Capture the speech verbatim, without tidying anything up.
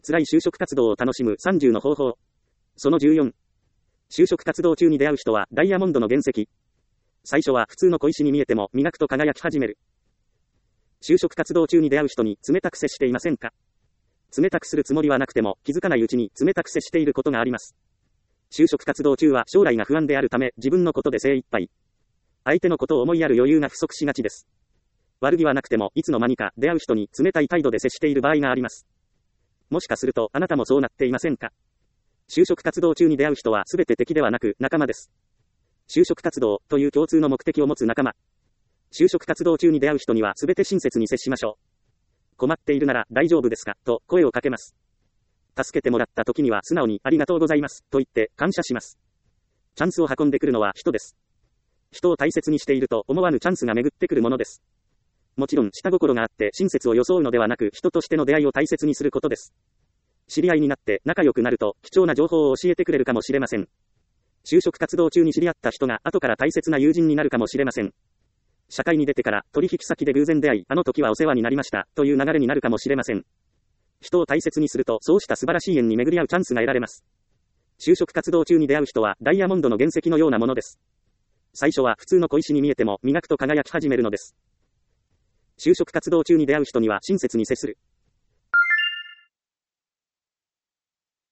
辛い就職活動を楽しむさんじゅうの方法。そのじゅうよん。就職活動中に出会う人はダイヤモンドの原石。最初は普通の小石に見えても磨くと輝き始める。就職活動中に出会う人に冷たく接していませんか？冷たくするつもりはなくても気づかないうちに冷たく接していることがあります。就職活動中は将来が不安であるため自分のことで精一杯。相手のことを思いやる余裕が不足しがちです。悪気はなくてもいつの間にか出会う人に冷たい態度で接している場合があります。もしかするとあなたもそうなっていませんか？就職活動中に出会う人はすべて敵ではなく仲間です。就職活動という共通の目的を持つ仲間。就職活動中に出会う人にはすべて親切に接しましょう。困っているなら大丈夫ですかと声をかけます。助けてもらった時には素直にありがとうございますと言って感謝します。チャンスを運んでくるのは人です。人を大切にしていると思わぬチャンスが巡ってくるものです。もちろん下心があって親切を装うのではなく人としての出会いを大切にすることです。知り合いになって仲良くなると貴重な情報を教えてくれるかもしれません。就職活動中に知り合った人が後から大切な友人になるかもしれません。社会に出てから取引先で偶然出会い、あの時はお世話になりましたという流れになるかもしれません。人を大切にするとそうした素晴らしい縁に巡り合うチャンスが得られます。就職活動中に出会う人はダイヤモンドの原石のようなものです。最初は普通の小石に見えても磨くと輝き始めるのです。就職活動中に出会う人には親切に接する。